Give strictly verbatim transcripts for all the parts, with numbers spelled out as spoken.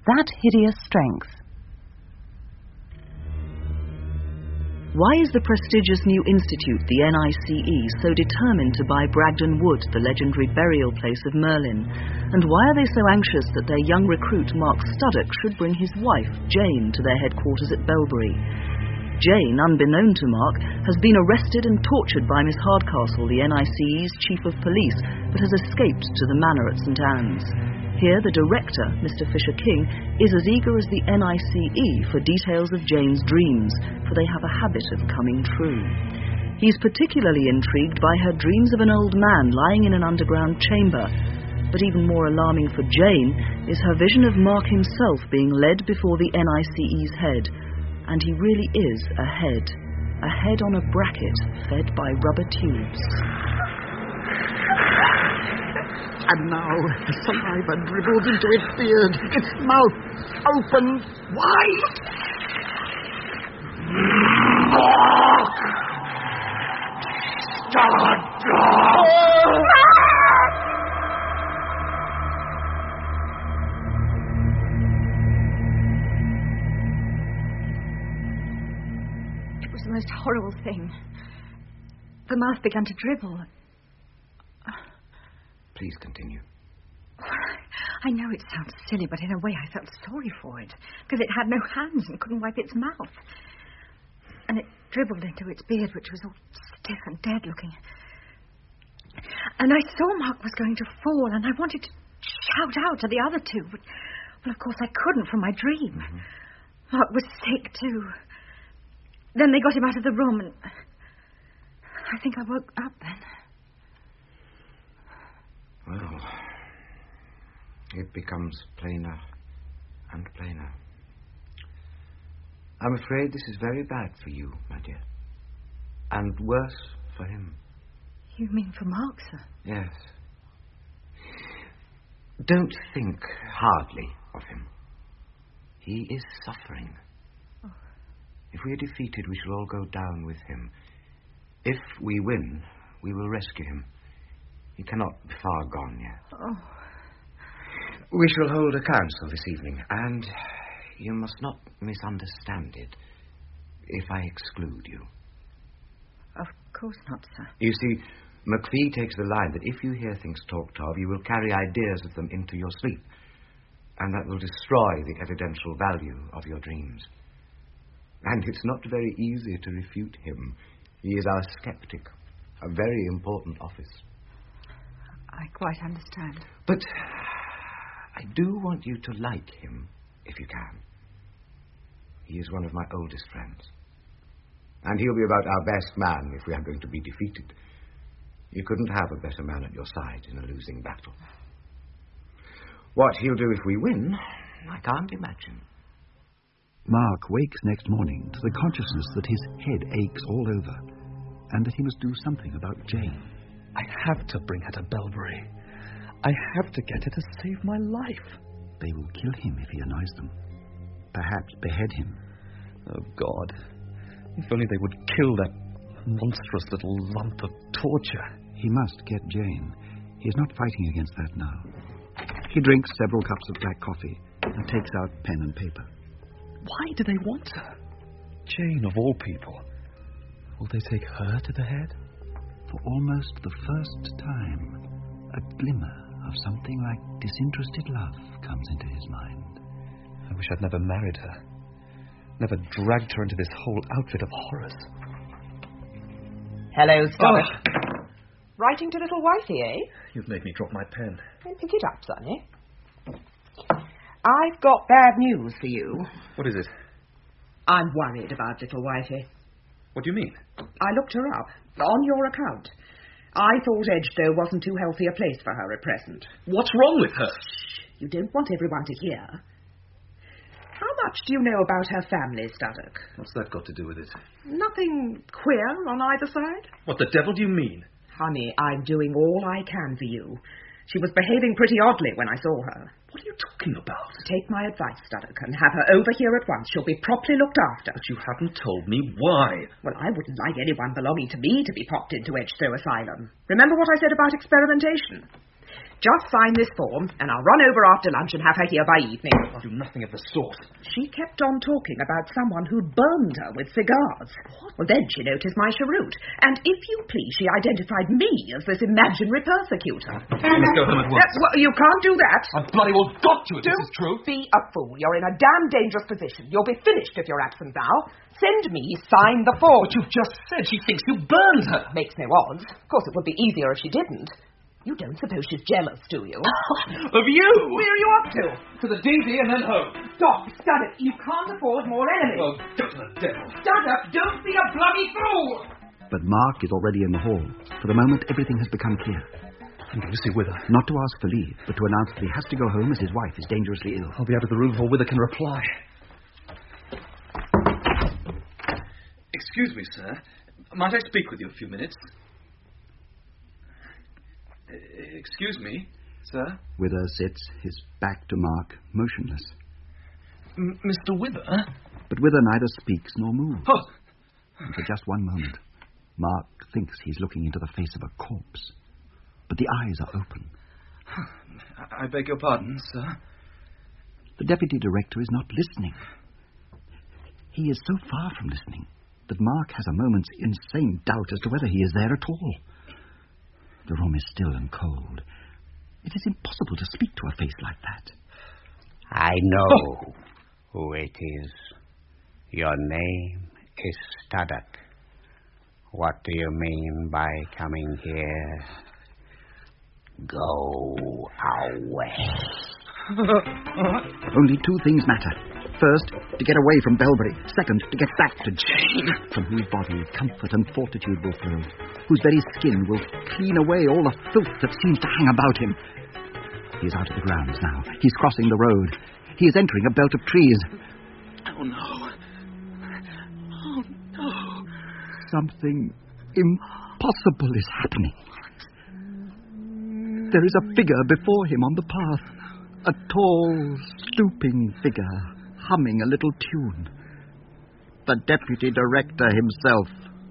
that hideous strength. Why is the prestigious new institute, the N I C E, so determined to buy Bragdon Wood, the legendary burial place of Merlin? And why are they so anxious that their young recruit, Mark Studdock, should bring his wife, Jane, to their headquarters at Belbury? Jane, unbeknown to Mark, has been arrested and tortured by Miss Hardcastle, the N I C E's chief of police, but has escaped to the manor at St Anne's. Here, the director, Mister Fisher-King, is as eager as the N I C E for details of Jane's dreams, for they have a habit of coming true. He's particularly intrigued by her dreams of an old man lying in an underground chamber. But even more alarming for Jane is her vision of Mark himself being led before the N I C E's head. And he really is a head. A head on a bracket fed by rubber tubes. And now the saliva dribbles into its beard, its mouth opens wide. It was the most horrible thing. The mouth began to dribble. Please continue. I know it sounds silly, but in a way I felt sorry for it, because it had no hands and couldn't wipe its mouth. And it dribbled into its beard, which was all stiff and dead-looking. And I saw Mark was going to fall, and I wanted to shout out to the other two, but, well, of course I couldn't from my dream. Mm-hmm. Mark was sick, too. Then they got him out of the room, and I think I woke up then. Well, it becomes plainer and plainer. I'm afraid this is very bad for you, my dear. And worse for him. You mean for Mark, sir? Yes. Don't think hardly of him. He is suffering. Oh. If we are defeated, we shall all go down with him. If we win, we will rescue him. He cannot be far gone yet. Oh. We shall hold a council this evening, and you must not misunderstand it if I exclude you. Of course not, sir. You see, McPhee takes the line that if you hear things talked of, you will carry ideas of them into your sleep, and that will destroy the evidential value of your dreams. And it's not very easy to refute him. He is our skeptic, a very important office. I quite understand. But I do want you to like him, if you can. He is one of my oldest friends. And he'll be about our best man if we are going to be defeated. You couldn't have a better man at your side in a losing battle. What he'll do if we win, I can't imagine. Mark wakes next morning to the consciousness that his head aches all over, and that he must do something about Jane. I have to bring her to Belbury. I have to get her to save my life. They will kill him if he annoys them. Perhaps behead him. Oh, God. If only they would kill that monstrous little lump of torture. He must get Jane. He's not fighting against that now. He drinks several cups of black coffee and takes out pen and paper. Why do they want her? Jane, of all people. Will they take her to the head? For almost the first time, a glimmer of something like disinterested love comes into his mind. I wish I'd never married her. Never dragged her into this whole outfit of horrors. Hello, Stoddard. Oh. Writing to little wifey, eh? You've made me drop my pen. Well, pick it up, Sonny. I've got bad news for you. What is it? I'm worried about little wifey. What do you mean? I looked her up, on your account. I thought Edgestowe wasn't too healthy a place for her at present. What's wrong with her? Shh. You don't want everyone to hear. How much do you know about her family, Studdock? What's that got to do with it? Nothing queer on either side? What the devil do you mean? Honey, I'm doing all I can for you. She was behaving pretty oddly when I saw her. What are you talking about? Take my advice, Studdock, and have her over here at once. She'll be properly looked after. But you haven't told me why. Well, I wouldn't like anyone belonging to me to be popped into Edgestowe Asylum. Remember what I said about experimentation? Just sign this form, and I'll run over after lunch and have her here by evening. I'll do nothing of the sort. She kept on talking about someone who'd burned her with cigars. What? Well, then she noticed my cheroot, and if you please, she identified me as this imaginary persecutor. You must go home at once. Uh, well, you can't do that. I've bloody well got to if Don't this is true. be a fool. You're in a damn dangerous position. You'll be finished if you're absent now. Send me, sign the form. But you've just said she thinks you burned her. Makes no odds. Of course, it would be easier if she didn't. You don't suppose she's jealous, do you? Of you? Where are you up to? To the D D and then home. Stop, Studdert. You can't afford more enemies. Oh, go to the devil. Studdert, don't be a bloody fool! But Mark is already in the hall. For the moment, everything has become clear. I'm going to see Wither. Not to ask for leave, but to announce that he has to go home as his wife is dangerously ill. I'll be out of the room before Wither can reply. Excuse me, sir. Might I speak with you a few minutes? Uh, excuse me, sir. Wither sits, his back to Mark, motionless. M- Mister Wither? But Wither neither speaks nor moves. Oh. And for just one moment, Mark thinks he's looking into the face of a corpse. But the eyes are open. I beg your pardon, sir. The deputy director is not listening. He is so far from listening that Mark has a moment's insane doubt as to whether he is there at all. The room is still and cold. It is impossible to speak to a face like that. I know oh. who it is. Your name is Studdert. What do you mean by coming here? Go away. Only two things matter. First, to get away from Belbury. Second, to get back to Jane, from whose body comfort and fortitude will flow, whose very skin will clean away all the filth that seems to hang about him. He is out of the grounds now. He's crossing the road. He is entering a belt of trees. Oh, no. Oh, no. Something impossible is happening. There is a figure before him on the path. A tall, stooping figure, humming a little tune. The deputy director himself.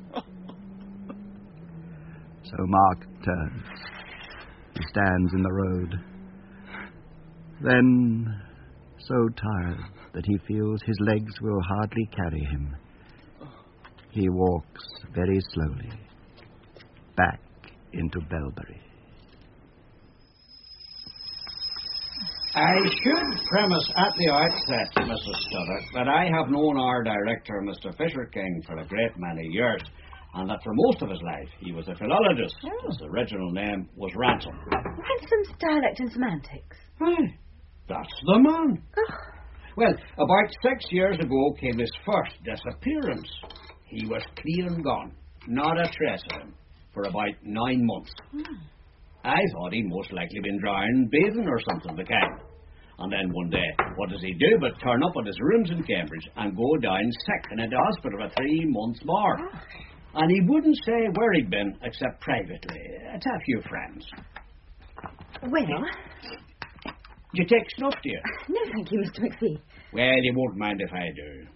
So Mark turns. He stands in the road. Then, so tired that he feels his legs will hardly carry him, he walks very slowly back into Belbury. I should premise at the outset, Missus Studdert, that I have known our director, Mister Fisher King, for a great many years, and that for most of his life he was a philologist. Oh. His original name was Ransom. Ransom's dialect and semantics. Right. That's the man. Oh. Well, about six years ago came his first disappearance. He was clean and gone. Not a trace of him. For about nine months. Hmm. I thought he'd most likely been drowned, bathing or something of the kind. And then one day, what does he do but turn up at his rooms in Cambridge and go down sick and into hospital for three months more. Oh. And he wouldn't say where he'd been, except privately, to a few friends. Well? Do you take snuff, do you? No, thank you, Mister McPhee. Well, you won't mind if I do.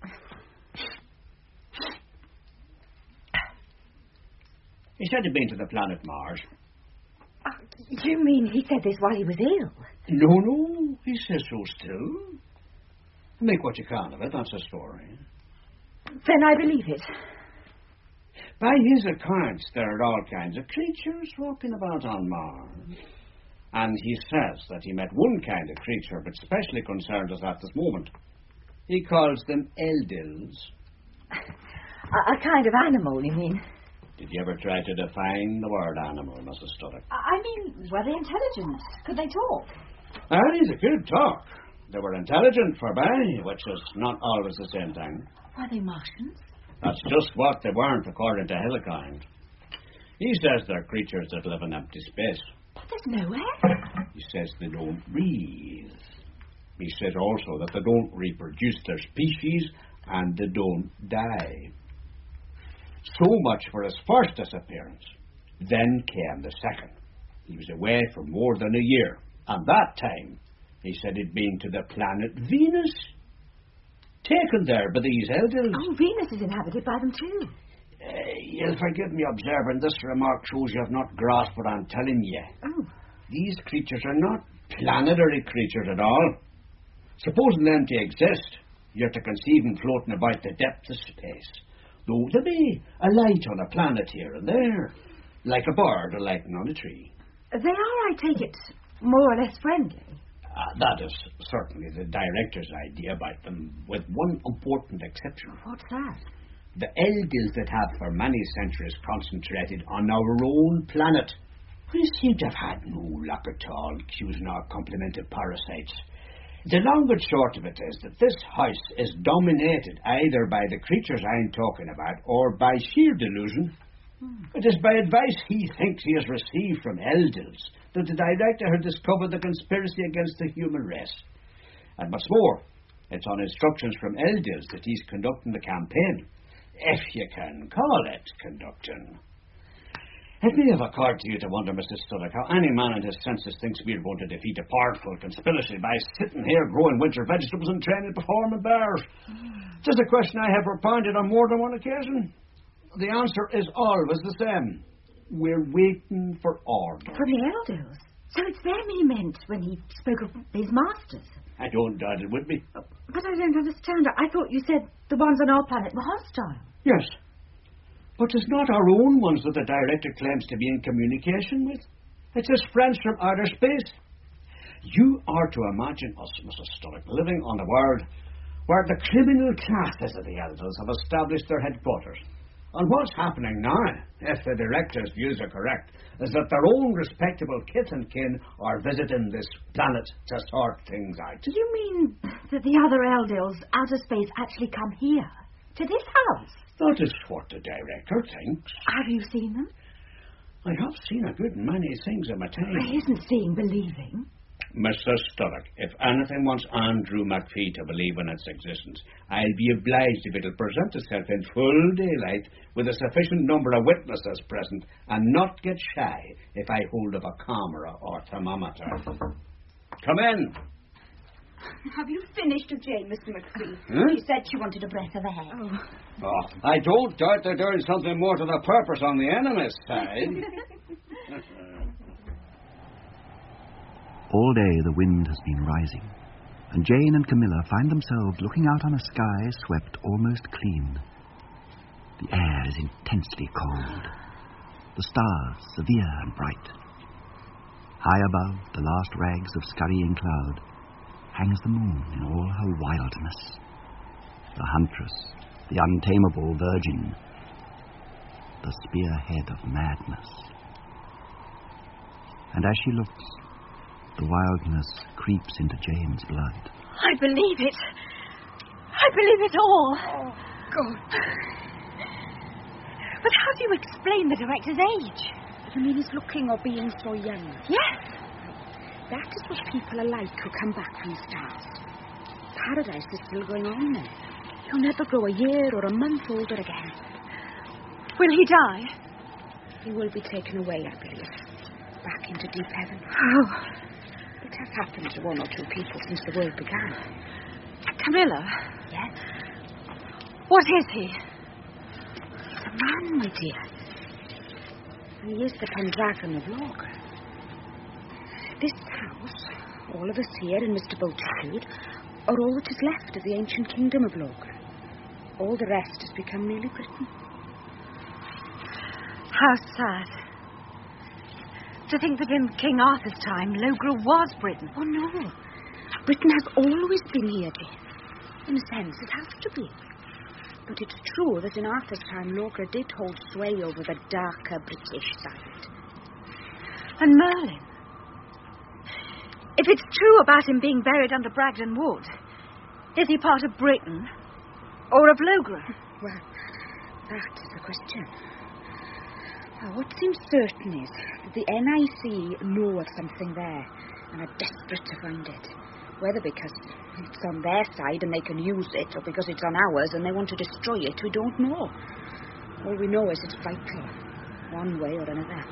He said he'd been to the planet Mars. Uh, you mean he said this while he was ill? No, no, he says so still. Make what you can of it, that's the story. Then I believe it. By his accounts, there are all kinds of creatures walking about on Mars. And he says that he met one kind of creature, but specially concerned us at this moment. He calls them Eldils. A, a kind of animal, you mean? Did you ever try to define the word animal, Missus Studdert? I mean, were they intelligent? Could they talk? Ah, they could talk. They were intelligent for by, which is not always the same thing. Were they Martians? That's just what they weren't, according to Hillikind. He says they're creatures that live in empty space. But there's no air. He says they don't breathe. He says also that they don't reproduce their species and they don't die. So much for his first disappearance. Then came the second. He was away for more than a year. And that time, he said he'd been to the planet Venus. Taken there by these Eldils. Oh, Venus is inhabited by them too. Uh, you'll forgive me observing this remark shows you have not grasped what I'm telling you. Oh. these creatures are not planetary creatures at all. Supposing them to exist, you're to conceive them floating about the depth of space, though there be a light on a planet here and there, like a bird alighting on a tree. They are, I take it, more or less friendly. Uh, that is certainly the director's idea about them, with one important exception. What's that? The Eldils that have for many centuries concentrated on our own planet, we seem to have had no luck at all accusing our complement of parasites. The long and short of it is that this house is dominated either by the creatures I'm talking about or by sheer delusion. Hmm. It is by advice he thinks he has received from Eldils that the director had discovered the conspiracy against the human race. And what's more, it's on instructions from Eldils that he's conducting the campaign, if you can call it conducting. It may have occurred to you to wonder, Mister Studdock, how any man in his senses thinks we're going to defeat a powerful conspiracy by sitting here growing winter vegetables and training performing bears. Mm. It's a question I have propounded on more than one occasion. The answer is always the same. We're waiting for order. For the Eldils? So it's them he meant when he spoke of his masters? I don't doubt it would be. But I don't understand. I thought you said the ones on our planet were hostile. Yes. But it's not our own ones that the director claims to be in communication with. It's his friends from outer space. You are to imagine us, Missus Studdock, living on a world where the criminal classes of the Eldils have established their headquarters. And what's happening now, if the director's views are correct, is that their own respectable kith and kin are visiting this planet to sort things out. Do you mean that the other Eldils out of space actually come here, to this house? That is what the director thinks. Have you seen them? I have seen a good many things in my time. But isn't seeing believing? Mister Studdock, if anything wants Andrew McPhee to believe in its existence, I'll be obliged if it'll present itself in full daylight with a sufficient number of witnesses present and not get shy if I hold up a camera or thermometer. Come in. Have you finished with Jane, Mister McPhee? Huh? She said she wanted a breath of air. Oh. Oh, I don't doubt they're doing something more to the purpose on the enemy's side. All day the wind has been rising, and Jane and Camilla find themselves looking out on a sky swept almost clean. The air is intensely cold, the stars severe and bright. High above the last rags of scurrying cloud hangs the moon in all her wildness, the huntress, the untamable virgin, the spearhead of madness. And as she looks, the wildness creeps into Jane's blood. I believe it. I believe it all. Oh, God. But how do you explain the director's age? You mean he's looking or being so young? Yes. That is what people are like who come back from the stars. Paradise is still going on there. He'll never grow a year or a month older again. Will he die? He will be taken away, I believe. Back into deep heaven. Oh. It has happened to one or two people since the world began. Camilla? Yes? What is he? He's a man, my dear. And he is the Pendragon of Logre. This house, all of us here in Mister Bultitude, are all that is left of the ancient kingdom of Logre. All the rest has become merely Britain. How sad. To think that in King Arthur's time, Logre was Britain. Oh, no. Britain has always been here, Jane. In a sense, it has to be. But it's true that in Arthur's time, Logre did hold sway over the darker British side. And Merlin? If it's true about him being buried under Bragdon Wood, is he part of Britain or of Logre? Well, that is the question. Now, what seems certain is that the N I C know of something there and are desperate to find it. Whether because it's on their side and they can use it, or because it's on ours and they want to destroy it, we don't know. All we know is it's vital, one way or another.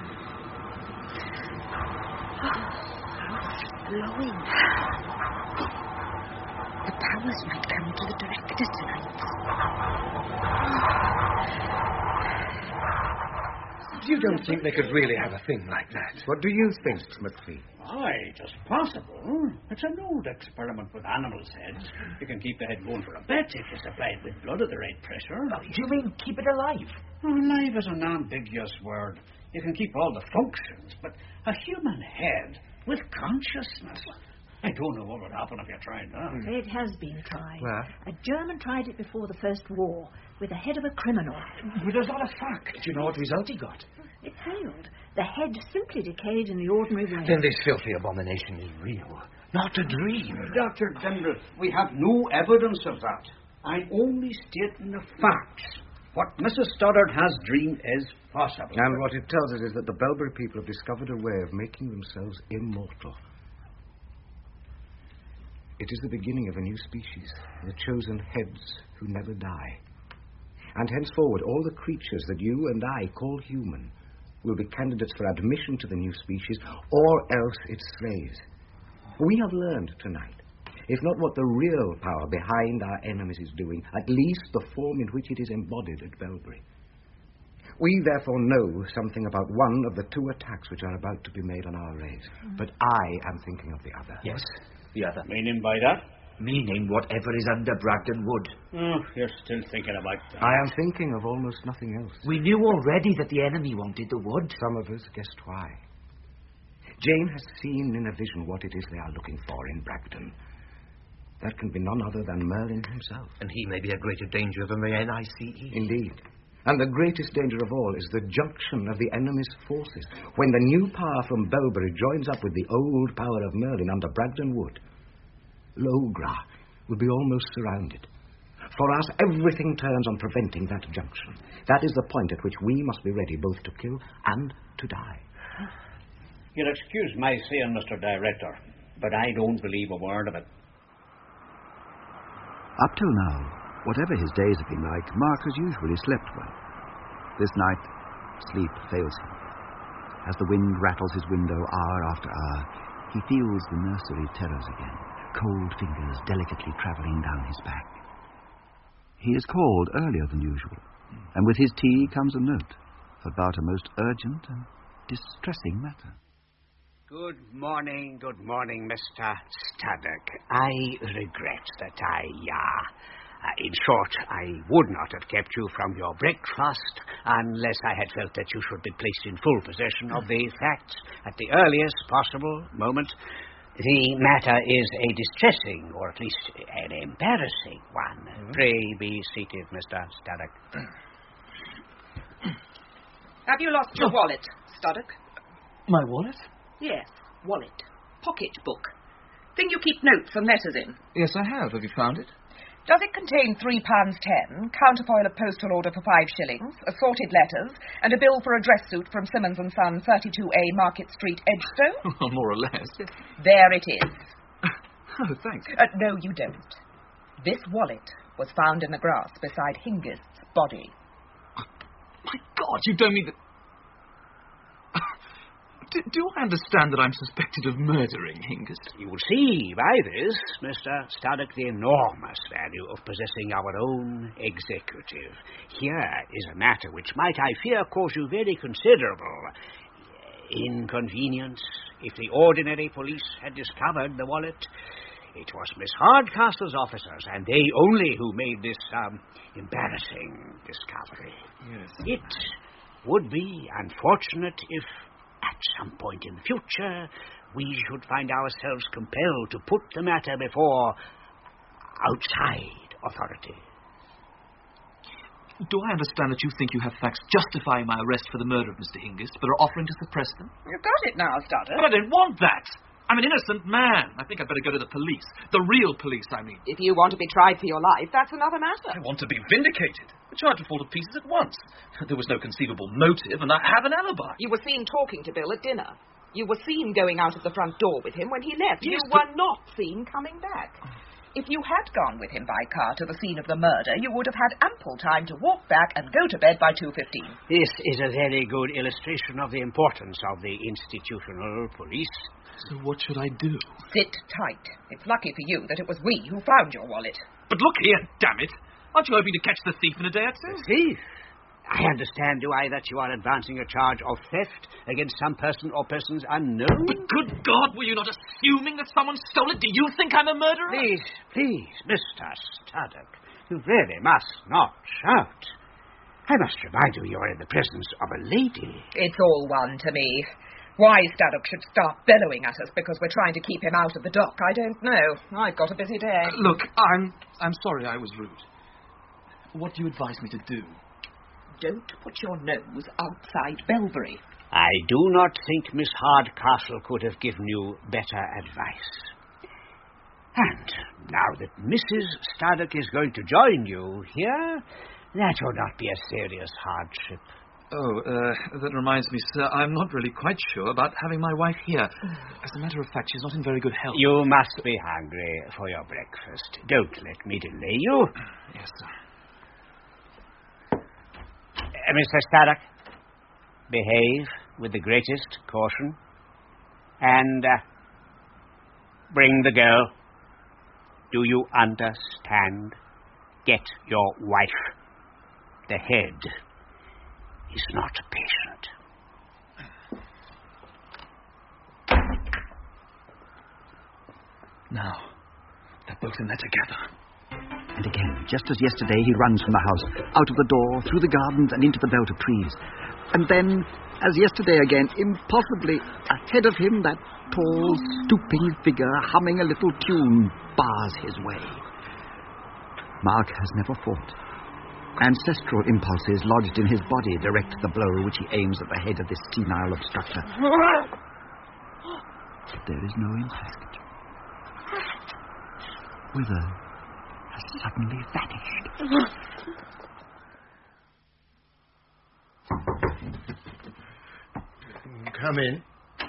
Glowing. The powers might come to the director tonight. You don't think they could really have a thing like that? What do you think, McPhee? Aye, just possible. It's an old experiment with animals' heads. You can keep the head going for a bit if you supply it with blood at the right pressure. Oh, do you mean keep it alive? Oh, alive is an ambiguous word. You can keep all the functions, but a human head with consciousness... I don't know what would happen if you tried that. It has been tried. Where? A German tried it before the First War with the head of a criminal. With a lot of fact. Do you know what result he got? It failed. The head simply decayed in the ordinary way. Then this filthy abomination is real, not a dream. Doctor Denver, we have no evidence of that. I'm only stating the facts. What Missus Stoddard has dreamed is possible. And what it tells us is that the Belbury people have discovered a way of making themselves immortal. It is the beginning of a new species, the chosen heads who never die. And henceforward, all the creatures that you and I call human will be candidates for admission to the new species, or else its slaves. We have learned tonight, if not what the real power behind our enemies is doing, at least the form in which it is embodied at Belbury. We therefore know something about one of the two attacks which are about to be made on our race. Mm. But I am thinking of the other. Yes, the other. Meaning by that? Meaning whatever is under Bragdon Wood. Oh, you're still thinking about that. I am thinking of almost nothing else. We knew already that the enemy wanted the wood. Some of us guessed why. Jane has seen in a vision what it is they are looking for in Bragdon. That can be none other than Merlin himself. And he may be a greater danger than the N I C E. Indeed. And the greatest danger of all is the junction of the enemy's forces. When the new power from Belbury joins up with the old power of Merlin under Bragdon Wood, Logra will be almost surrounded. For us, everything turns on preventing that junction. That is the point at which we must be ready both to kill and to die. You'll excuse my saying, Mister Director, but I don't believe a word of it. Up till now, whatever his days have been like, Mark has usually slept well. This night, sleep fails him. As the wind rattles his window hour after hour, he feels the nursery terrors again, cold fingers delicately travelling down his back. He is called earlier than usual, and with his tea comes a note about a most urgent and distressing matter. Good morning, good morning, Mister Staddock. I regret that I, uh, uh, in short, I would not have kept you from your breakfast unless I had felt that you should be placed in full possession of the facts at the earliest possible moment. The matter is a distressing, or at least an embarrassing one. Mm-hmm. Pray be seated, Mister Staddock. Have you lost your wallet, Staddock? My wallet? Yes, wallet. Pocket book. Thing you keep notes and letters in. Yes, I have. Have you found it? Does it contain three pounds ten, counterfoil of postal order for five shillings, assorted letters, and a bill for a dress suit from Simmons and Son, thirty-two A, Market Street, Edgestone? Well, more or less. There it is. Oh, thanks. Uh, no, you don't. This wallet was found in the grass beside Hengist's body. Oh, my God, you don't mean that... Do, do I understand that I'm suspected of murdering Hengist? You will see by this, Mister Staddock, the enormous value of possessing our own executive. Here is a matter which might, I fear, cause you very considerable inconvenience. If the ordinary police had discovered the wallet, it was Miss Hardcastle's officers, and they only, who made this um, embarrassing discovery. Yes. It would be unfortunate if, at some point in the future, we should find ourselves compelled to put the matter before outside authority. Do I understand that you think you have facts justifying my arrest for the murder of Mister Hengist, but are offering to suppress them? You've got it now, Staddock. But I don't want that. I'm an innocent man. I think I'd better go to the police. The real police, I mean. If you want to be tried for your life, that's another matter. I want to be vindicated. The charge would fall to pieces at once. There was no conceivable motive, and I have an alibi. You were seen talking to Bill at dinner. You were seen going out of the front door with him when he left. Yes, you but... were not seen coming back. If you had gone with him by car to the scene of the murder, you would have had ample time to walk back and go to bed by two fifteen. This is a very good illustration of the importance of the institutional police. So what should I do? Sit tight. It's lucky for you that it was we who found your wallet. But look here, damn it. Aren't you hoping to catch the thief in a day or two? The thief? I understand, do I, that you are advancing a charge of theft against some person or persons unknown? But good God, were you not assuming that someone stole it? Do you think I'm a murderer? Please, please, Mister Studdock, you really must not shout. I must remind you you're in the presence of a lady. It's all one to me. Why Studdock should start bellowing at us because we're trying to keep him out of the dock, I don't know. I've got a busy day. Uh, look, I'm I'm sorry I was rude. What do you advise me to do? Don't put your nose outside Belbury. I do not think Miss Hardcastle could have given you better advice. And now that Missus Studdock is going to join you here, that will not be a serious hardship. Oh, uh, that reminds me, sir, I'm not really quite sure about having my wife here. As a matter of fact, she's not in very good health. You must be hungry for your breakfast. Don't let me delay you. Yes, sir. Uh, Mister Studdock, behave with the greatest caution. And uh, bring the girl. Do you understand? Get your wife. The head is not patient. Now, they're both in there together. And again, just as yesterday, he runs from the house, out of the door, through the gardens, and into the belt of trees. And then, as yesterday again, impossibly, ahead of him, that tall, stooping figure, humming a little tune, bars his way. Mark has never fought. Ancestral impulses lodged in his body direct the blow which he aims at the head of this senile obstructor. But there is no impact. Wither has suddenly vanished. Come in.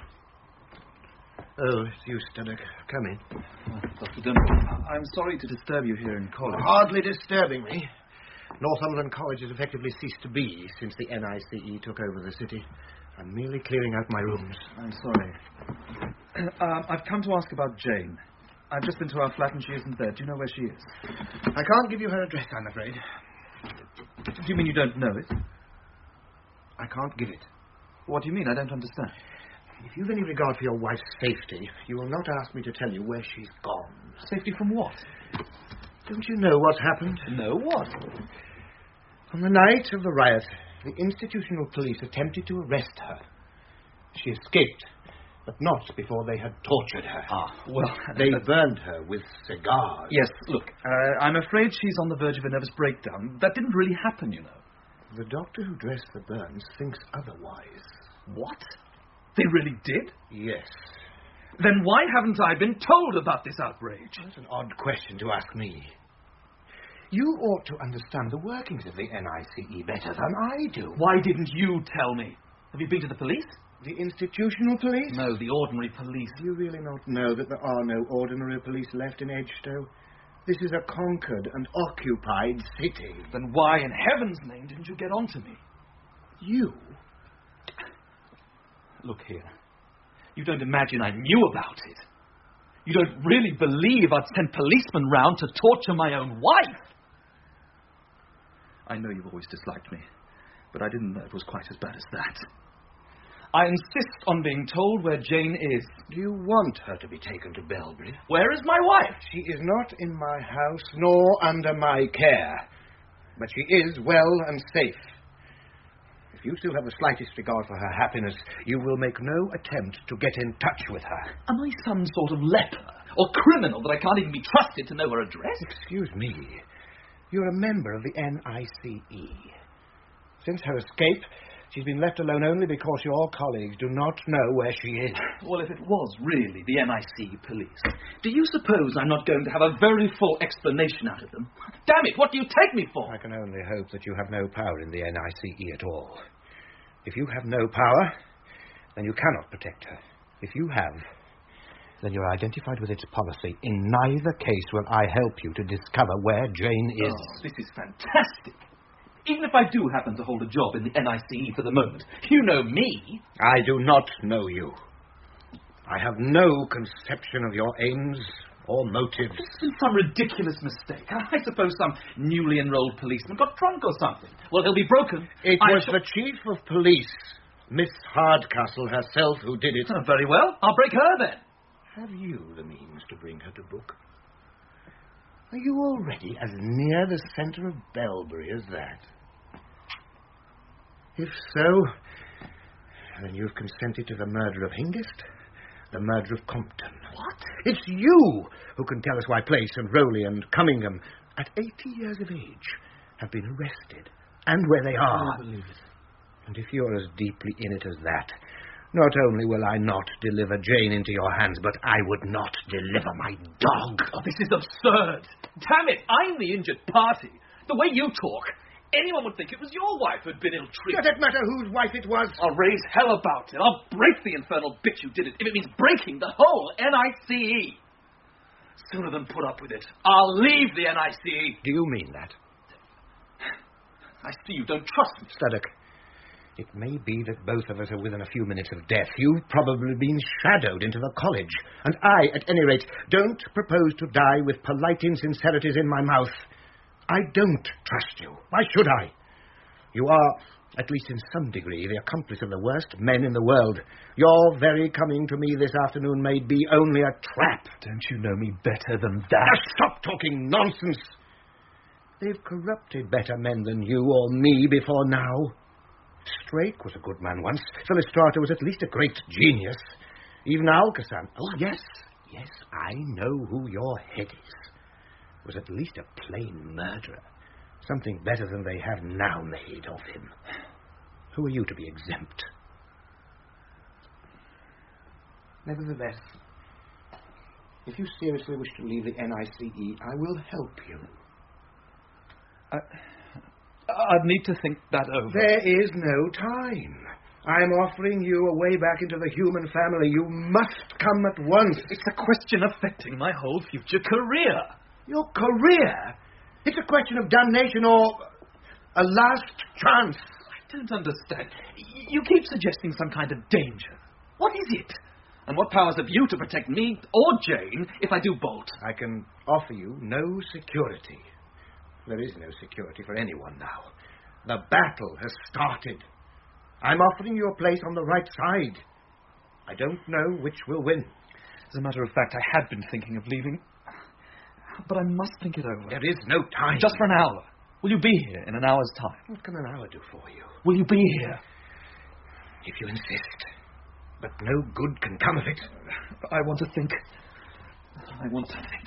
Oh, it's you, Studdock. Come in. Oh, Doctor Dimble, I'm sorry to disturb you here in college. Hardly disturbing me. Northumberland College has effectively ceased to be since the N I C E took over the city. I'm merely clearing out my rooms. I'm sorry. Uh, I've come to ask about Jane. I've just been to our flat and she isn't there. Do you know where she is? I can't give you her address, I'm afraid. Do you mean you don't know it? I can't give it. What do you mean? I don't understand. If you've any regard for your wife's safety, you will not ask me to tell you where she's gone. Safety from what? Don't you know what's happened? No, what? On the night of the riot, the institutional police attempted to arrest her. She escaped, but not before they had tortured her. Ah, well... They burned her with cigars. Yes, look, uh, I'm afraid she's on the verge of a nervous breakdown. That didn't really happen, you know. The doctor who dressed the burns thinks otherwise. What? They really did? Yes. Then why haven't I been told about this outrage? That's an odd question to ask me. You ought to understand the workings of the N I C E better than I do. Why didn't you tell me? Have you been to the police? The institutional police? No, the ordinary police. Do you really not know that there are no ordinary police left in Edgestowe? This is a conquered and occupied city. Then why in heaven's name didn't you get on to me? You? Look here. You don't imagine I knew about it. You don't really believe I'd send policemen round to torture my own wife. I know you've always disliked me, but I didn't know it was quite as bad as that. I insist on being told where Jane is. Do you want her to be taken to Belbury? Where is my wife? She is not in my house, nor under my care. But she is well and safe. If you still have the slightest regard for her happiness, you will make no attempt to get in touch with her. Am I some sort of leper or criminal that I can't even be trusted to know her address? Excuse me. You're a member of the N I C E. Since her escape, she's been left alone only because your colleagues do not know where she is. Well, if it was really the N I C E police, do you suppose I'm not going to have a very full explanation out of them? Damn it, what do you take me for? I can only hope that you have no power in the N I C E at all. If you have no power, then you cannot protect her. If you have, then you're identified with its policy. In neither case will I help you to discover where Jane is. Oh, this is fantastic. Even if I do happen to hold a job in the N I C E for the moment, you know me. I do not know you. I have no conception of your aims or motives. It's been some ridiculous mistake. I suppose some newly enrolled policeman got drunk or something. Well, he'll be broken. It I was shall... the chief of police, Miss Hardcastle herself, who did it. Oh, very well. I'll break her then. Have you the means to bring her to book? Are you already as near the centre of Belbury as that? If so, then you've consented to the murder of Hingest, the murder of Compton. What? It's you who can tell us why Place and Rowley and Cummingham, at eighty years of age, have been arrested, and where they are. I believe it. And if you're as deeply in it as that, not only will I not deliver Jane into your hands, but I would not deliver my dog. Oh, this is absurd. Damn it, I'm the injured party. The way you talk, anyone would think it was your wife who'd been ill-treated. Does it matter whose wife it was? I'll raise hell about it. I'll break the infernal bitch who did it, if it means breaking the whole N I C E. Sooner than put up with it, I'll leave the N I C E. Do you mean that? I see you don't trust me. Studdock, it may be that both of us are within a few minutes of death. You've probably been shadowed into the college. And I, at any rate, don't propose to die with polite insincerities in my mouth. I don't trust you. Why should I? You are, at least in some degree, the accomplice of the worst men in the world. Your very coming to me this afternoon may be only a trap. Don't you know me better than that? Now stop talking nonsense. They've corrupted better men than you or me before now. Strake was a good man once. Philostrata was at least a great genius. Even Alcazar. Oh, yes, yes, I know who your head is. Was at least a plain murderer. Something better than they have now made of him. Who are you to be exempt? Nevertheless, if you seriously wish to leave the N I C E, I will help you. I, I'd need to think that over. There is no time. I'm offering you a way back into the human family. You must come at once. It's a question affecting my whole future career. Your career? It's a question of damnation or a last chance. I don't understand. You keep suggesting some kind of danger. What is it? And what powers have you to protect me or Jane if I do bolt? I can offer you no security. There is no security for anyone now. The battle has started. I'm offering you a place on the right side. I don't know which will win. As a matter of fact, I had been thinking of leaving. But I must think it over. There is no time. Just for an hour. Will you be here in an hour's time? What can an hour do for you? Will you be here? If you insist. But no good can come of it. I want to think. I want to think.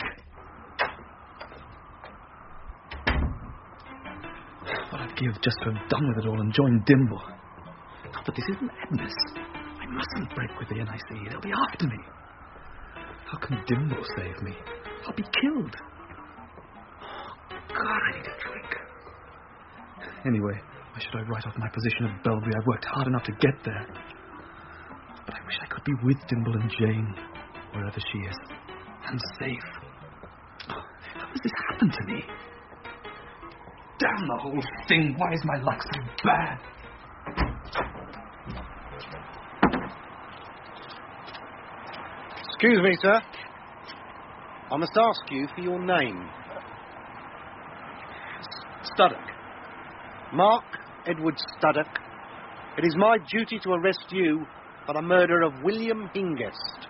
What I'd give just to have done with it all and joined Dimble. Oh, but this is madness. I mustn't break with the N I C E. They'll be after me. How can Dimble save me? I'll be killed. Oh, God, I need a drink. Anyway, why should I write off my position at Belbury? I've worked hard enough to get there. But I wish I could be with Dimble and Jane, wherever she is, and safe. Oh, how has this happened to me? Damn the whole thing. Why is my luck so bad? Excuse me, sir. I must ask you for your name. Studdock. Mark Edward Studdock. It is my duty to arrest you for the murder of William Hingest.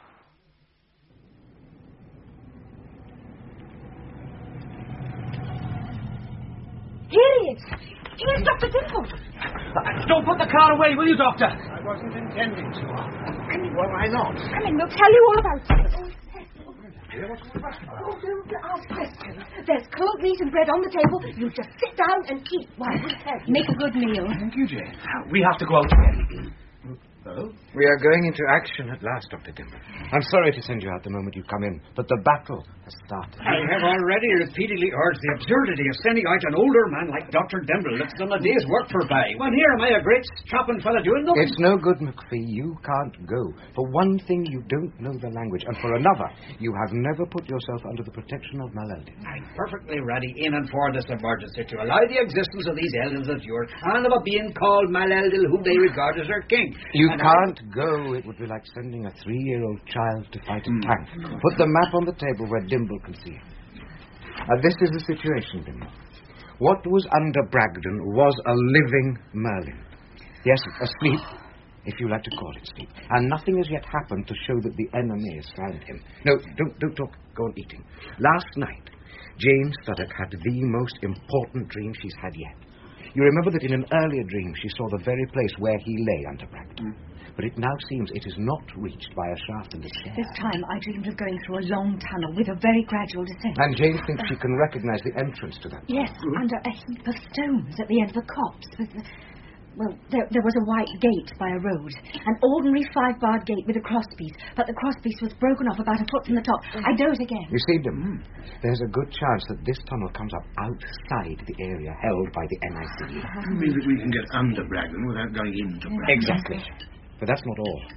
Here he is. Here's Doctor Dimple. Don't put the car away, will you, Doctor? I wasn't intending to. Well, why not? Come in, we'll tell you all about it. What's the fuss about? Oh, don't ask questions. There's cold meat and bread on the table. You just sit down and eat while we tell you. Make a good meal. Thank you, Jane. We have to go out again. Oh? We are going into action at last, Doctor Dimble. I'm sorry to send you out the moment you come in, but the battle has started. I have already repeatedly urged the absurdity of sending out an older man like Doctor Dimble that's done a day's work for Bay. Well, here am I, a great strapping fella doing nothing. It's no good, McPhee. You can't go. For one thing, you don't know the language, and for another, you have never put yourself under the protection of Maleldin. I'm perfectly ready in and for this emergency to allow the existence of these elders of yours and of a being called Maleldil, who they regard as their king. You and can't go. It would be like sending a three-year-old child to fight a tank. Put the map on the table where Dimble can see it. Uh, this is the situation, Dimble. What was under Bragdon was a living Merlin. Yes, asleep, if you like to call it sleep. And nothing has yet happened to show that the enemy has found him. No, don't, don't talk. Go on eating. Last night, Jane Studdock had the most important dream she's had yet. You remember that in an earlier dream she saw the very place where he lay under Bragdon. Mm. But it now seems it is not reached by a shaft in the stair. This time I dreamed of going through a long tunnel with a very gradual descent. And Jane thinks she can recognize the entrance to that tunnel. Yes, under a heap of stones at the end of a copse with the... Well, there, there was a white gate by a road. An ordinary five-barred gate with a crosspiece, but the crosspiece was broken off about a foot from the top. I do it again. You see, Dim, there's a good chance that this tunnel comes up outside the area held by the N I C E. You mean that we can get under Bragdon without going into Bragdon? Exactly. But that's not all.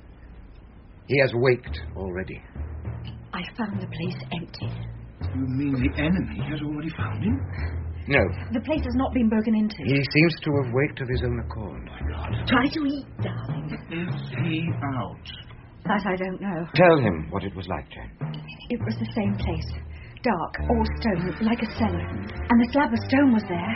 He has waked already. I found the place empty. You mean the enemy has already found him? No. The place has not been broken into. He seems to have waked of his own accord. My God. Try to eat, darling. Is he out? That I don't know. Tell him what it was like, Jane. It was the same place. Dark, all stone, like a cellar. And the slab of stone was there.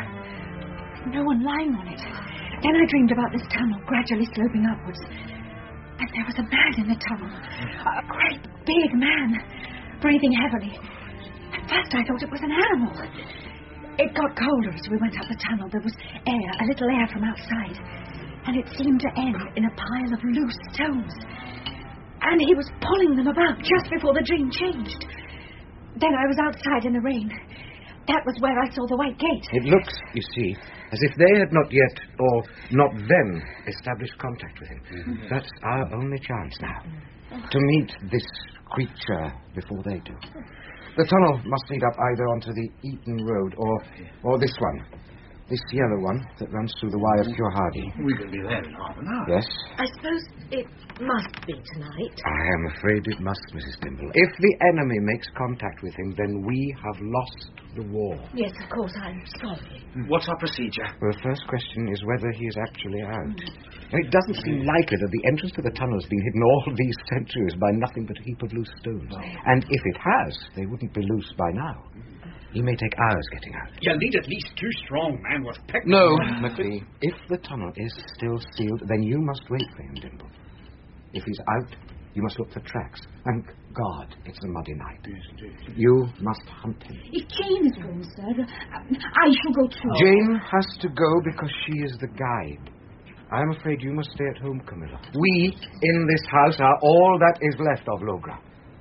No one lying on it. Then I dreamed about this tunnel gradually sloping upwards. And there was a man in the tunnel. A great big man, breathing heavily. At first I thought it was an animal. It got colder as we went up the tunnel. There was air, a little air from outside. And it seemed to end in a pile of loose stones. And he was pulling them about just before the dream changed. Then I was outside in the rain. That was where I saw the white gate. It looks, you see, as if they had not yet, or not then, established contact with him. Mm-hmm. That's our only chance now. To meet this creature before they do. The tunnel must lead up either onto the Eton Road or or this one. This yellow one that runs through the Y of Pure Hardy. We can be there in half an hour. Yes? I suppose it must be tonight. I am afraid it must, Missus Dimble. If the enemy makes contact with him, then we have lost the war. Yes, of course, I'm sorry. What's our procedure? Well, the first question is whether he is actually out. Mm. It doesn't seem likely that the entrance to the tunnel has been hidden all these centuries by nothing but a heap of loose stones. Oh. And if it has, they wouldn't be loose by now. He may take hours getting out. You'll need at least two strong men with picks. No, McLean. If the tunnel is still sealed, then you must wait for him, Dimble. If he's out, you must look for tracks. And God, it's a muddy night. You must hunt him. If Jane is going, sir, I shall go too. Jane has to go because she is the guide. I'm afraid you must stay at home, Camilla. We, in this house, are all that is left of Logra.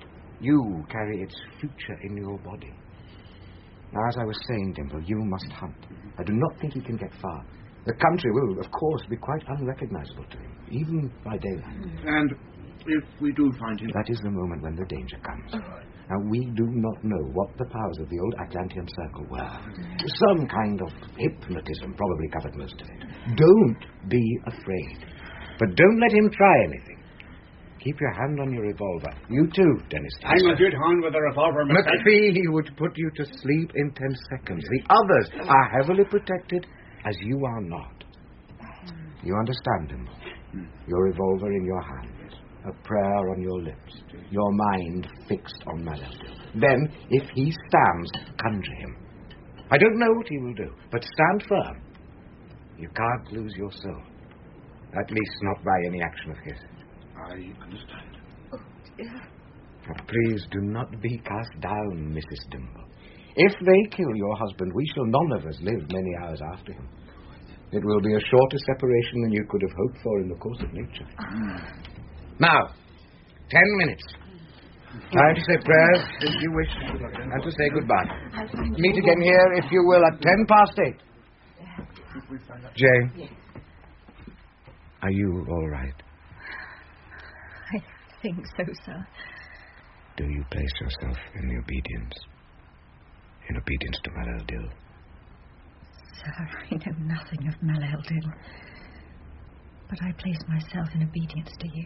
You carry its future in your body. Now, as I was saying, Dimble, you must hunt. I do not think he can get far. The country will, of course, be quite unrecognizable to him, even by daylight. And if we do find him... That is the moment when the danger comes. Now, we do not know what the powers of the old Atlantean Circle were. Some kind of hypnotism probably covered most of it. Don't be afraid. But don't let him try anything. Keep your hand on your revolver. You too, Dennis. I'm a good hand with a revolver, myself. McPhee would put you to sleep in ten seconds. The others are heavily protected, as you are not. You understand him? Your revolver in your hand, a prayer on your lips, your mind fixed on Maleldill. Then, if he stands, conjure him. I don't know what he will do, but stand firm. You can't lose your soul. At least not by any action of his. I understand. Oh, dear. But please do not be cast down, Missus Dimble. If they kill your husband, we shall none of us live many hours after him. It will be a shorter separation than you could have hoped for in the course of nature. Mm. Now, ten minutes. Time to say prayers, if you wish, and to say goodbye. Meet again here, if you will, at ten past eight. Jane, yes. Are you all right? I think so, sir. Do you place yourself in the obedience, in obedience to Maleldill? Sir, I know nothing of Maleldill, but I place myself in obedience to you.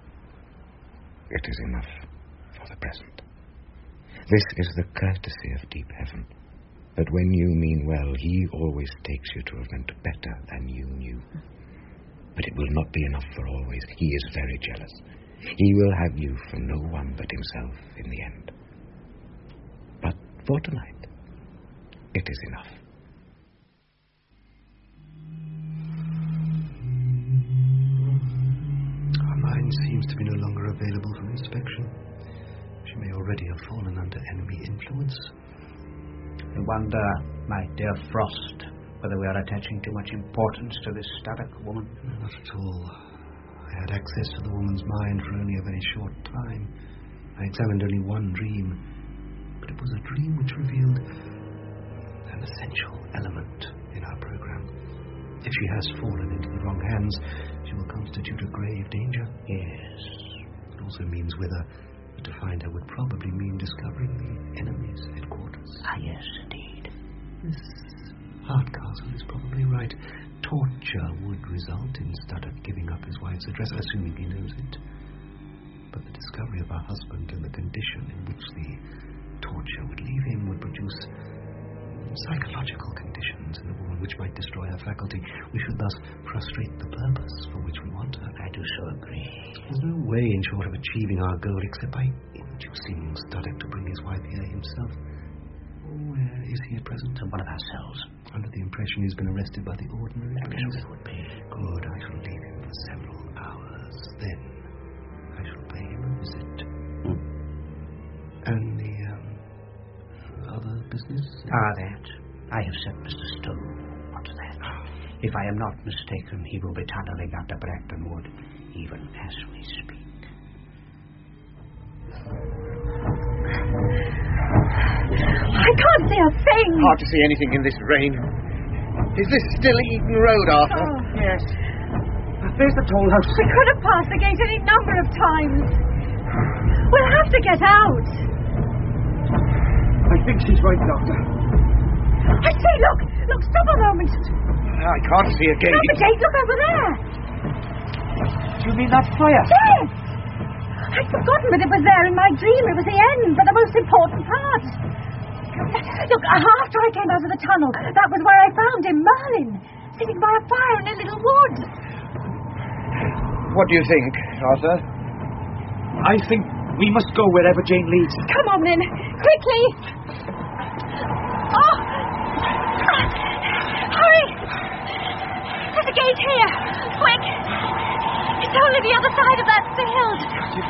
It is enough for the present. This is the courtesy of deep heaven, that when you mean well, he always takes you to event better than you knew. But it will not be enough for always. He is very jealous. He will have you for no one but himself in the end. But for tonight, it is enough. Our mind seems to be no longer available for inspection. She may already have fallen under enemy influence. I wonder, my dear Frost, whether we are attaching too much importance to this Staddock woman. Not at all. I had access to the woman's mind for only a very short time. I examined only one dream, but it was a dream which revealed an essential element in our program. If she has fallen into the wrong hands, she will constitute a grave danger. Yes. It also means whither, but to find her would probably mean discovering the enemy's headquarters. Ah, yes, indeed. This Hardcastle is probably right. Torture would result in Staddock giving up his wife's address, assuming he knows it. But the discovery of her husband and the condition in which the torture would leave him would produce psychological conditions in the woman which might destroy her faculty. We should thus frustrate the purpose for which we want her. I do so agree. There's no way, in short, of achieving our goal except by inducing Staddock to bring his wife here himself. Where is he at present? In one of our cells. Under the impression he's been arrested by the ordinary police. It would be. Good, I shall leave him for several hours. Then I shall pay him a visit. Hmm. And the um, other business? Ah, that. I have sent Mister Stone onto that. If I am not mistaken, he will be tunneling under Bragdon Wood, even as we speak. I can't see a thing. Hard to see anything in this rain. Is this still Eden Road, Arthur? Oh. Yes. There's the toll house. We could have passed the gate any number of times. We'll have to get out. I think she's right, Doctor. I say, look. Look, stop a moment. I can't see a gate. Not the gate. Look over there. Do you mean that fire? Yes. I'd forgotten that it was there in my dream. It was the end, but the most important part. Look, after I came out of the tunnel, that was where I found him, Merlin, sitting by a fire in a little wood. What do you think, Arthur? I think we must go wherever Jane leads. Come on, then. Quickly. Oh! Hurry! There's a gate here. Quick! It's only the other side of that field.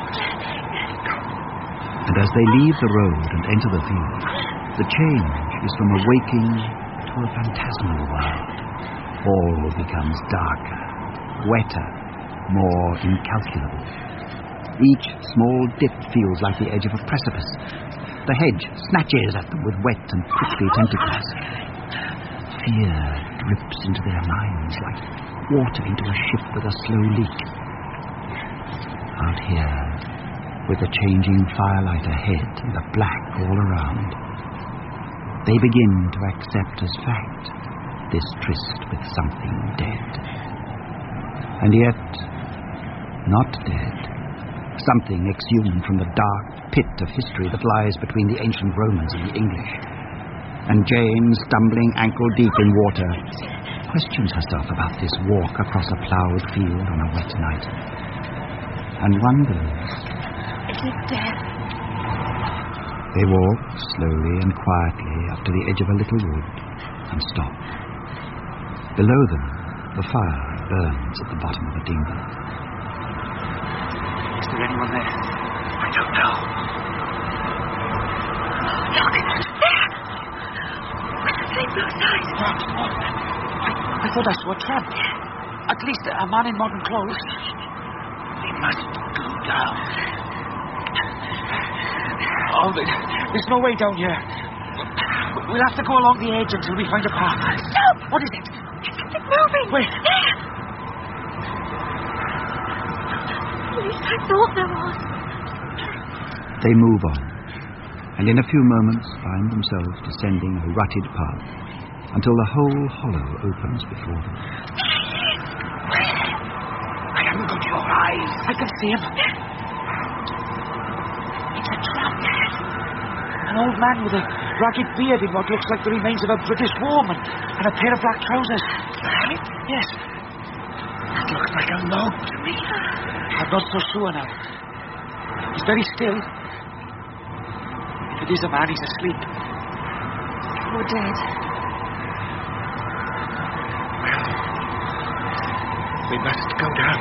And as they leave the road and enter the field, the change is from a waking to a phantasmal world. All becomes darker, wetter, more incalculable. Each small dip feels like the edge of a precipice. The hedge snatches at them with wet and prickly tentacles. Fear drips into their minds like water into a ship with a slow leak. Out here, with the changing firelight ahead and the black all around, they begin to accept as fact this tryst with something dead. And yet, not dead. Something exhumed from the dark pit of history that lies between the ancient Romans and the English. And Jane, stumbling ankle-deep in water, questions herself about this walk across a ploughed field on a wet night, and wonders. Is it death? They walk slowly and quietly up to the edge of a little wood and stop. Below them, the fire burns at the bottom of a dingle. Is there anyone there? I don't know. Look! There! With the same blue side. I, I thought I saw a tramp. At least a man in modern clothes. We must go down. Oh, there's no way down here. We'll have to go along the edge until we find a path. Stop! What is it? There's something moving. Where? There! At least I thought there was. They move on, and in a few moments find themselves descending a rutted path until the whole hollow opens before them. I haven't got your eyes. I can see him. It's a tramp. An old man with a ragged beard in what looks like the remains of a British woman and a pair of black trousers. Yes. It looks like a log to me. I'm not so sure now. He's very still. If it is a man, he's asleep. Or dead. We must go down.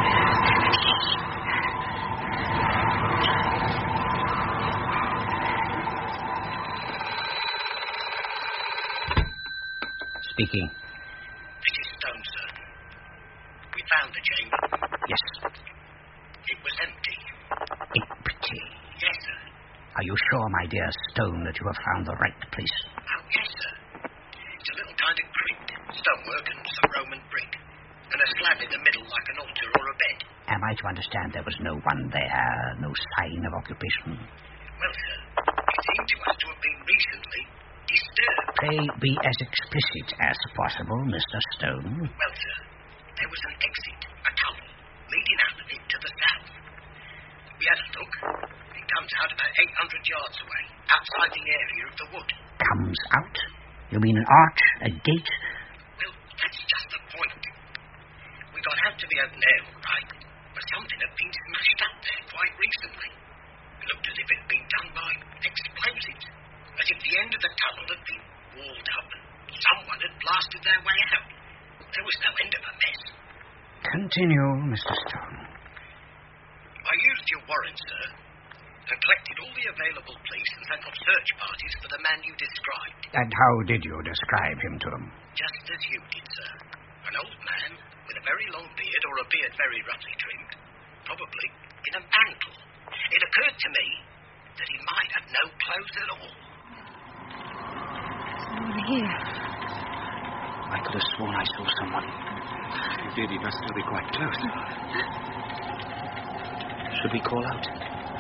Speaking. This is Stone, sir. We found the chamber. Yes. It was empty. Empty? Yes, sir. Are you sure, my dear Stone, that you have found the right place? Oh, yes, sir. It's a little kind of crypt. Stonework and some Roman brick. And a slab in the middle like an altar or a bed. Am I to understand there was no one there, no sign of occupation? Well, sir, it seemed to us to have been recently disturbed. Pray be as explicit as possible, Mister Stone. Well, sir, there was an exit, a tunnel, leading out of it to the south. We had a look. It comes out about eight hundred yards away, outside the area of the wood. Comes out? You mean an arch, a gate? Well, that's just the point. We got out to the open air, all right, but something had been smashed up there quite recently. It looked as if it had been done by explosives, as if the end of the tunnel had been walled up and someone had blasted their way out. There was no end of a mess. Continue, Mister Stone. I used your warrant, sir, and collected all the available police and sent off search parties for the man you described. And how did you describe him to them? Just as you did, sir. An old man with a very long beard, or a beard very roughly trimmed, probably in a mantle. It occurred to me that he might have no clothes at all. There's no one here. I could have sworn I saw someone. If he did, he must still be quite close. Should we call out?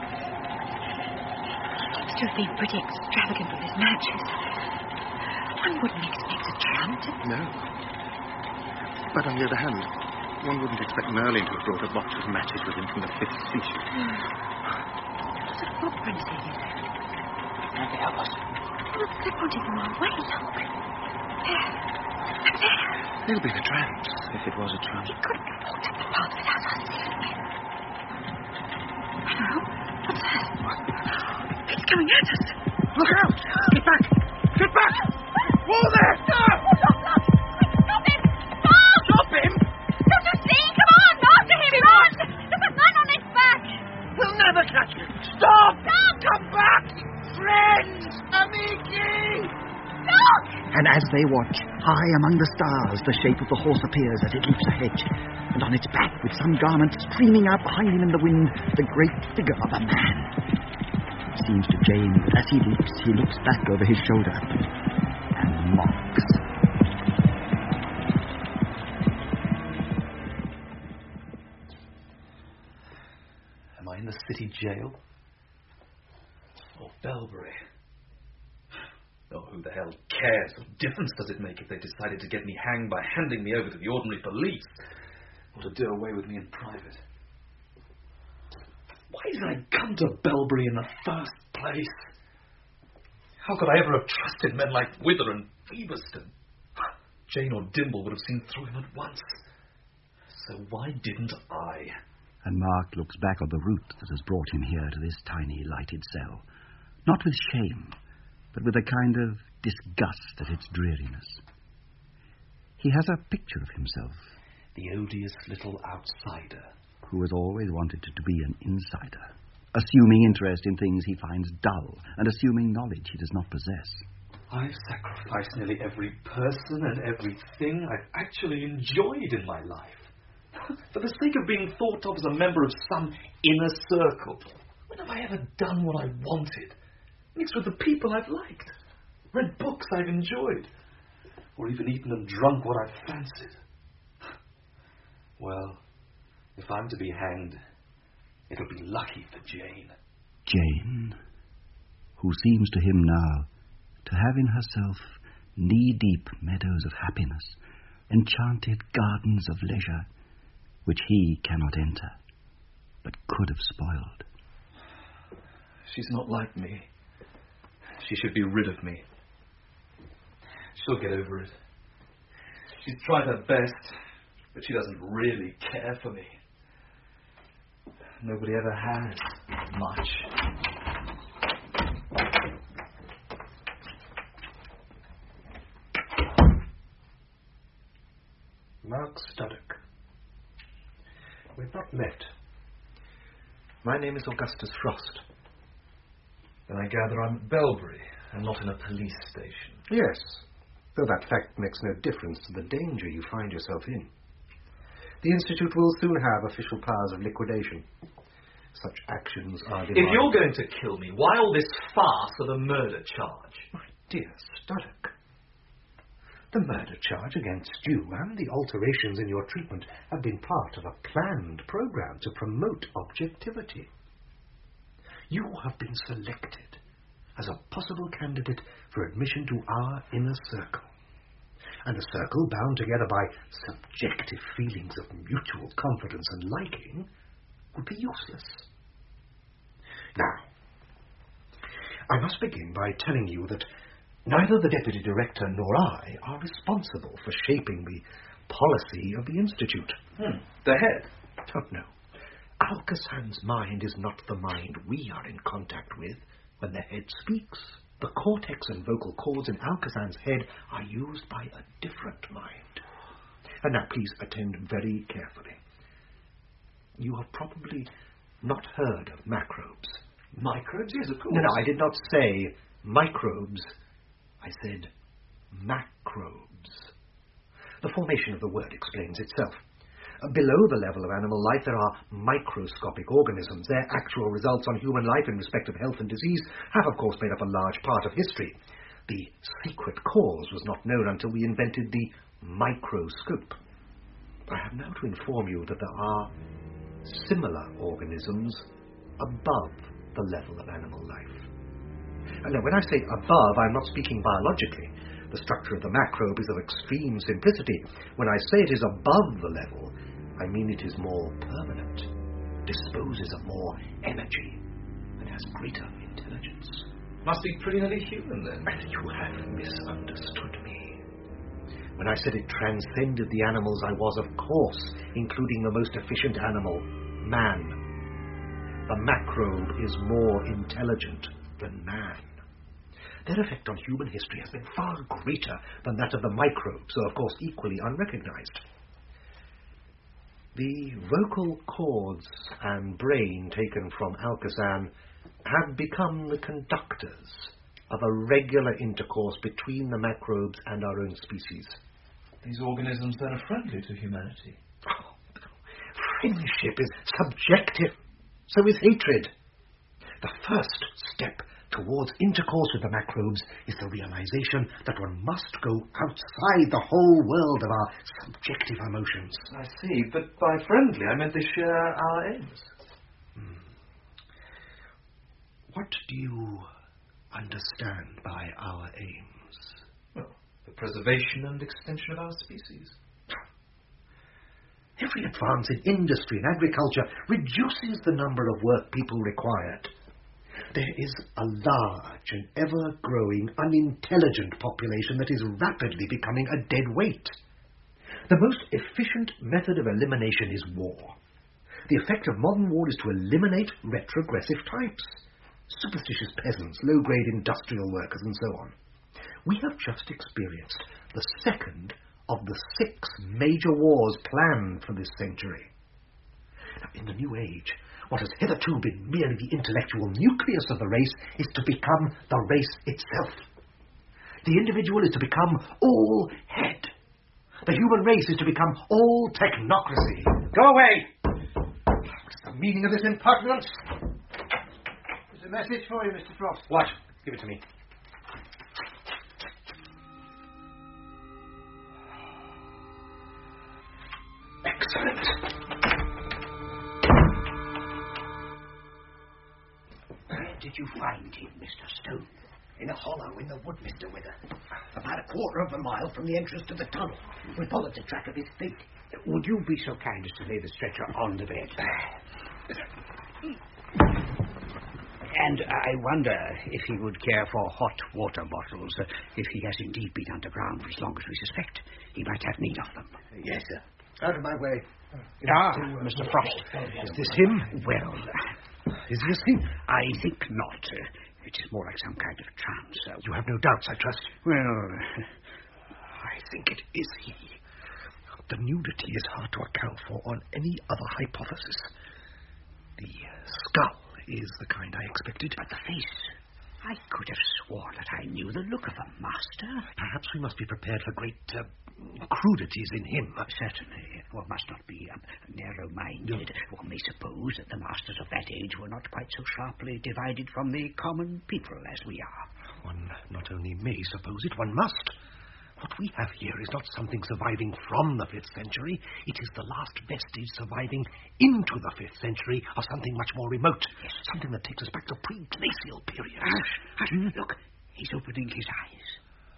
Seems to have been pretty extravagant with his matches. One wouldn't expect a tramp to... No. But on the other hand, one wouldn't expect Merlin to have brought a box of matches with him from the fifth century. Lots of footprints here. Can they help us? Look, they're pointing the wrong way, look. There. Up there. They'll be the tramps. If it was a tramp. He couldn't have walked up the path without us seeing him. Hello? What's that? It's coming at us. Look out! Get back! Get back! Whoa there! Stop! Look, look! Stop him! Stop! Stop him! Don't you see? Come on! After him! Run! There's a man on his back! We'll never catch him! Stop! Stop! Come back! Friends! Amici! Look! And as they watch, high among the stars, the shape of the horse appears as it leaps a hedge, and on its back, with some garment streaming out behind him in the wind, the great figure of a man. It seems to Jane that as he leaps, he looks back over his shoulder and mocks. Am I in the city jail? Or Belbury? Oh, who the hell cares? What difference does it make if they decided to get me hanged by handing me over to the ordinary police? Or to do away with me in private? Why did I come to Belbury in the first place? How could I ever have trusted men like Wither and Feverston? Jane or Dimble would have seen through him at once. So why didn't I? And Mark looks back on the route that has brought him here to this tiny lighted cell. Not with shame, but with a kind of disgust at its dreariness. He has a picture of himself. The odious little outsider. Who has always wanted to be an insider, assuming interest in things he finds dull, and assuming knowledge he does not possess. I've sacrificed nearly every person and everything I've actually enjoyed in my life. For the sake of being thought of as a member of some inner circle. When have I ever done what I wanted? Mixed with the people I've liked, read books I've enjoyed, or even eaten and drunk what I've fancied. Well, if I'm to be hanged, it'll be lucky for Jane. Jane, who seems to him now to have in herself knee-deep meadows of happiness, enchanted gardens of leisure, which he cannot enter, but could have spoiled. She's not like me. She should be rid of me. She'll get over it. She's tried her best, But she doesn't really care for me. Nobody ever has much. Mark Studdock. We've not met. My name is Augustus Frost. Then I gather I'm at Belbury and not in a police station. Yes, though that fact makes no difference to the danger you find yourself in. The Institute will soon have official powers of liquidation. Such actions are demanded. If you're going to kill me, why all this farce of a murder charge? My dear Studdock, the murder charge against you and the alterations in your treatment have been part of a planned program to promote objectivity. You have been selected as a possible candidate for admission to our inner circle. And a circle bound together by subjective feelings of mutual confidence and liking would be useless. Now, I must begin by telling you that neither the Deputy Director nor I are responsible for shaping the policy of the Institute. Hmm. The head? Oh, no. Alcazan's mind is not the mind we are in contact with when the head speaks. The cortex and vocal cords in Alcazan's head are used by a different mind. And now please attend very carefully. You have probably not heard of macrobes. Microbes? Yes, of course. No, no, I did not say microbes. I said macrobes. The formation of the word explains itself. Below the level of animal life, there are microscopic organisms. Their actual results on human life in respect of health and disease have, of course, made up a large part of history. The secret cause was not known until we invented the microscope. I have now to inform you that there are similar organisms above the level of animal life. And now, when I say above, I'm not speaking biologically. The structure of the macrobe is of extreme simplicity. When I say it is above the level, I mean it is more permanent, disposes of more energy, and has greater intelligence. Must be pretty nearly human, then. You have misunderstood me. When I said it transcended the animals, I was, of course, including the most efficient animal, man. The macrobe is more intelligent than man. Their effect on human history has been far greater than that of the microbe, so of course equally unrecognized. The vocal cords and brain taken from Alcazan have become the conductors of a regular intercourse between the macrobes and our own species. These organisms then are friendly to humanity. Oh, friendship is subjective. So is hatred. The first step towards intercourse with the macrobes is the realization that one must go outside the whole world of our subjective emotions. I see, but by friendly I meant they share our aims. Hmm. What do you understand by our aims? Well, the preservation and extension of our species. Every advance in industry and agriculture reduces the number of work people required. There is a large and ever-growing unintelligent population that is rapidly becoming a dead weight. The most efficient method of elimination is war. The effect of modern war is to eliminate retrogressive types, superstitious peasants, low-grade industrial workers, and so on. We have just experienced the second of the six major wars planned for this century. Now, in the new age, what has hitherto been merely the intellectual nucleus of the race is to become the race itself. The individual is to become all head. The human race is to become all technocracy. Go away! What is the meaning of this impertinence? There's a message for you, Mister Frost. What? Give it to me. Excellent. Where did you find him, Mister Stone? In a hollow in the wood, Mister Wither. About a quarter of a mile from the entrance to the tunnel. We followed the track of his feet. Would you be so kind as to lay the stretcher on the bed? And I wonder if he would care for hot water bottles, uh, if he has indeed been underground for as long as we suspect. He might have need of them. Yes, sir. Out of my way. Ah, Mister Frost. Is this him? Well, Is this him? I think not. Uh, it is more like some kind of trance. Uh, You have no doubts, I trust. well, I think it is he. The nudity is hard to account for on any other hypothesis. The skull is the kind I expected. But the face, I could have sworn that I knew the look of a master. Perhaps we must be prepared for great uh, crudities in him. Certainly. One must not be um, narrow-minded. One may suppose that the masters of that age were not quite so sharply divided from the common people as we are. One not only may suppose it, one must. What we have here is not something surviving from the fifth century. It is the last vestige surviving into the fifth century of something much more remote. Yes. Something that takes us back to pre-glacial periods. Hush, hush. Look, he's opening his eyes.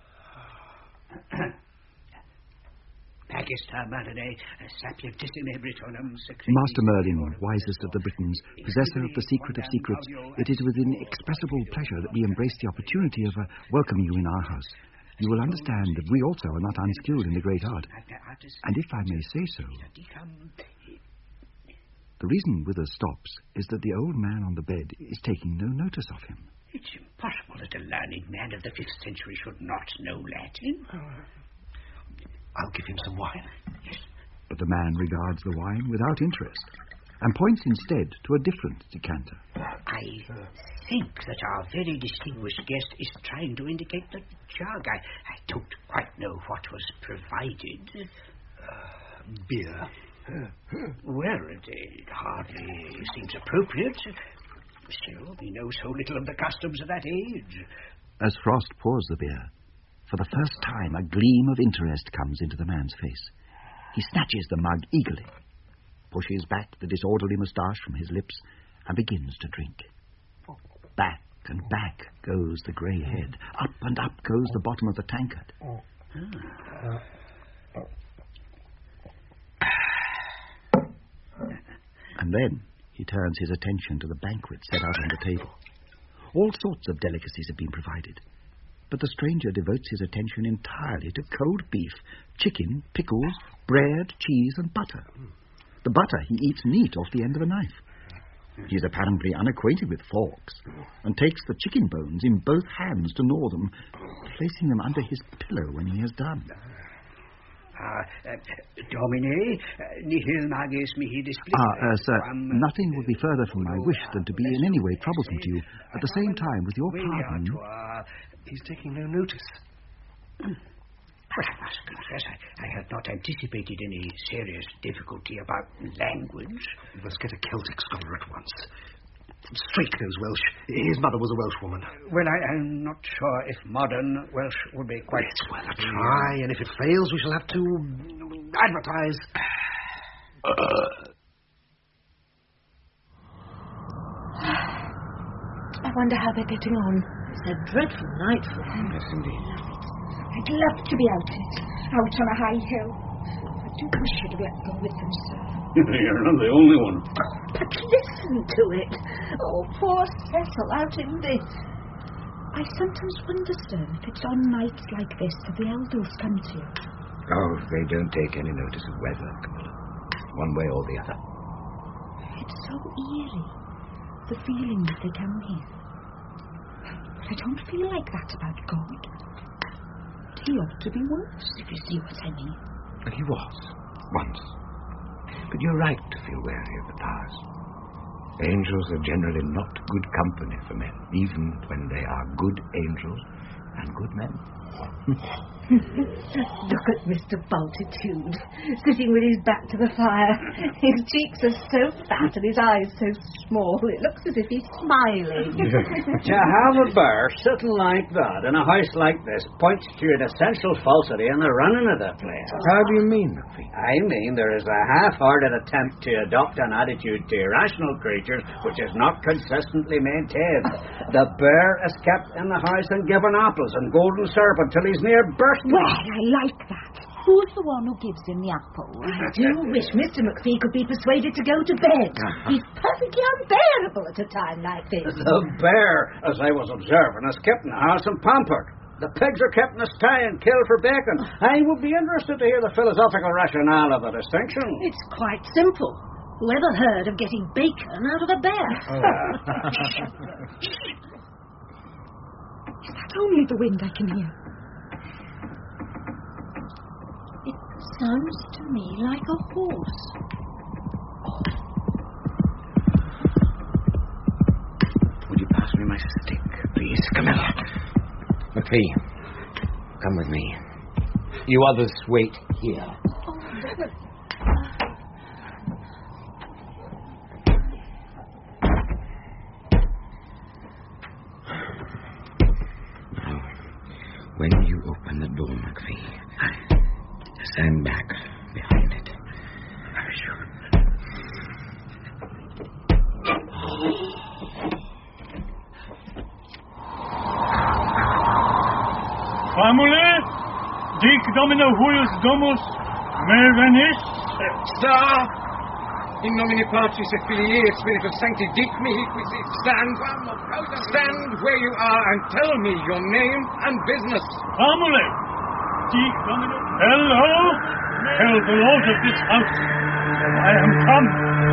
Magister Merlinae, sapientissimum Britonum, Master Merlin, wisest of the Britons, possessor of the secret of secrets, it is with inexpressible pleasure that we embrace the opportunity of uh, welcoming you in our house. You will understand that we also are not unskilled in the great art. And if I may say so, the reason Withers stops is that the old man on the bed is taking no notice of him. It's impossible that a learned man of the fifth century should not know Latin. I'll give him some wine. Yes. But the man regards the wine without interest and points instead to a different decanter. I think that our very distinguished guest is trying to indicate the jug. I, I don't quite know what was provided. Uh, beer. Well, it, it hardly seems appropriate. Still, we know so little of the customs of that age. As Frost pours the beer, for the first time a gleam of interest comes into the man's face. He snatches the mug eagerly, pushes back the disorderly moustache from his lips, and begins to drink. Back and back goes the grey head. Up and up goes the bottom of the tankard. And then he turns his attention to the banquet set out on the table. All sorts of delicacies have been provided, but the stranger devotes his attention entirely to cold beef, chicken, pickles, bread, cheese, and butter. The butter he eats neat off the end of a knife. He is apparently unacquainted with forks, and takes the chicken bones in both hands to gnaw them, placing them under his pillow when he has done. Ah, uh, Domine, uh, nihil magis mihi displicere. Ah, uh, sir, nothing would be further from my wish than to be in any way troublesome to you. At the same time, with your pardon... He's taking no notice. But I must confess, I, I had not anticipated any serious difficulty about language. We must get a Celtic scholar at once. Straight knows Welsh. His mother was a Welshwoman. Well, I, I'm not sure if modern Welsh would be quite... Yes, well, a try, and if it fails, we shall have to advertise. I wonder how they're getting on. It's a dreadful night for them. Yes, indeed. I'd love to be out in it, out on a high hill. I do wish you'd let go with them, sir. You're not the only one. But listen to it. Oh, poor Cecil out in this. I sometimes wonder, sir, if it's on nights like this that the elders come to you. Oh, they don't take any notice of weather, Camilla. One way or the other. It's so eerie, the feeling that they come here. But I don't feel like that about God. He ought to be worse, if you see what I mean. He was, once. But you're right to feel wary of the past. Angels are generally not good company for men, even when they are good angels and good men. Look at Mister Bultitude, sitting with his back to the fire. His cheeks are so fat and his eyes so small, it looks as if he's smiling. To have a bear sitting like that in a house like this points to an essential falsity in the running of the place. How do you mean, McPhee? I mean there is a half-hearted attempt to adopt an attitude to irrational creatures which is not consistently maintained. The bear is kept in the house and given apples and golden syrup until he's near bursting. Well, I like that. Who's the one who gives him the apple? I do wish Mister McPhee could be persuaded to go to bed. He's perfectly unbearable at a time like this. The bear, as I was observing, is kept in the house and pampered. The pigs are kept in the sty and killed for bacon. I would be interested to hear the philosophical rationale of the distinction. It's quite simple. Whoever heard of getting bacon out of a bear? Is that only the wind I can hear? It sounds to me like a horse. Would you pass me my stick, please, Camilla? McPhee, come with me. You others wait here. Oh, never. Now, when you open the door, McPhee, stand back behind it. Very sure. Famule, dic domino huius domus, me venis. Sir, in nomine Patris et Filii et Spiritus Sancti, dic mihi quisi. Stand, stand where you are and tell me your name and business. Famule, dic domino. Hello, tell the lord of this house that I am come.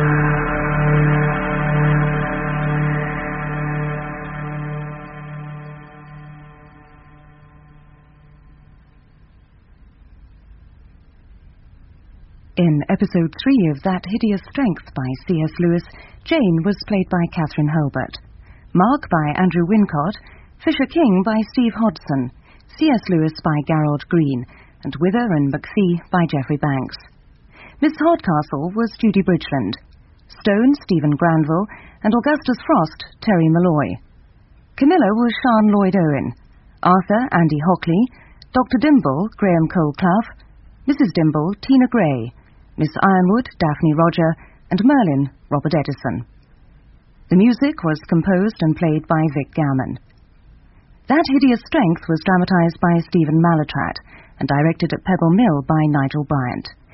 In episode three of That Hideous Strength by C S Lewis, Jane was played by Catherine Hulbert, Mark by Andrew Wincott, Fisher King by Steve Hodson, C S Lewis by Garrod Green, and Wither and McPhee by Geoffrey Banks. Miss Hardcastle was Judy Bridgeland, Stone Stephen Granville, and Augustus Frost Terry Malloy. Camilla was Sian Lloyd Owen, Arthur Andy Hockley, Doctor Dimble Graham Cole Clough, Missus Dimble Tina Gray, Miss Ironwood, Daphne Roger, and Merlin, Robert Edison. The music was composed and played by Vic Gammon. That Hideous Strength was dramatised by Stephen Mallatrat and directed at Pebble Mill by Nigel Bryant.